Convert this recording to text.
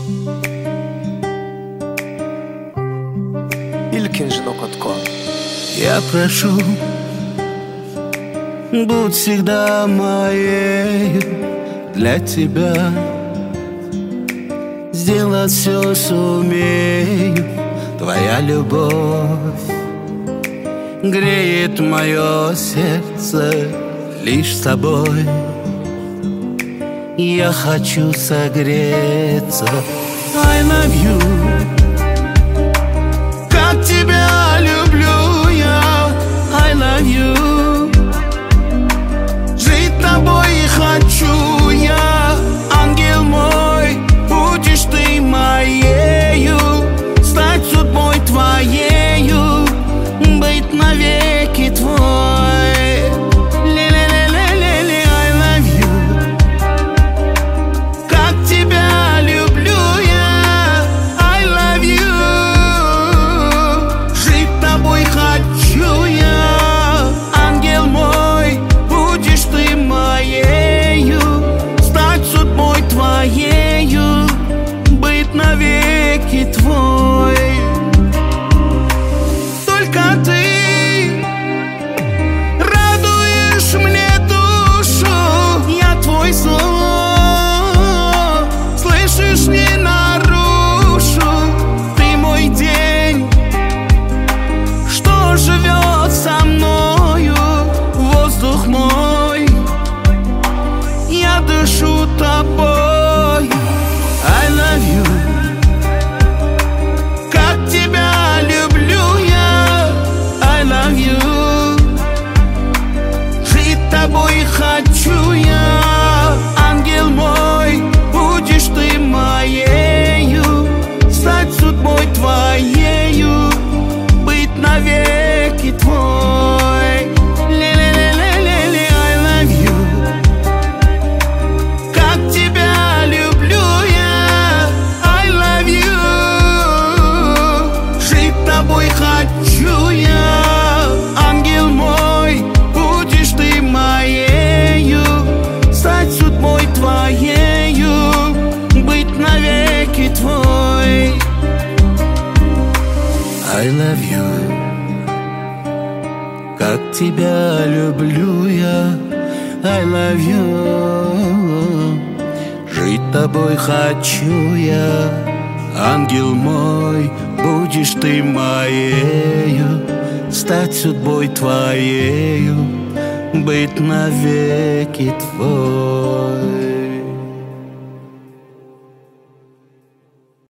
Я прошу, будь всегда моей для тебя. Сделать все сумею, твоя любовь греет мое сердце лишь с тобой. Я хочу согреться. I love you. Как тебя люблю я. I love you. Жить тобой хочу я. Ангел мой, будешь ты моею, стать судьбой твоею, быть навеки твой. Навеки твой. Только ты радуешь мне душу. Я твой сон, слышишь, не нарушу. Ты мой день, что живет со мною. Воздух мой, я дышу тобой. I love you. Хочу я, ангел мой, будешь ты моею, стать судьбой твоею, быть навеки твой. Ле-ле-ле-ле-ле, I love you. Как тебя люблю я. I love you. Жить тобой хочу я, ангел мой, будешь ты моею, стать судьбой твоею, быть навеки твой. I love you. Как тебя люблю я. I love you. Жить тобой хочу я, ангел мой, будешь ты моею, стать судьбой твоею, быть навеки твой.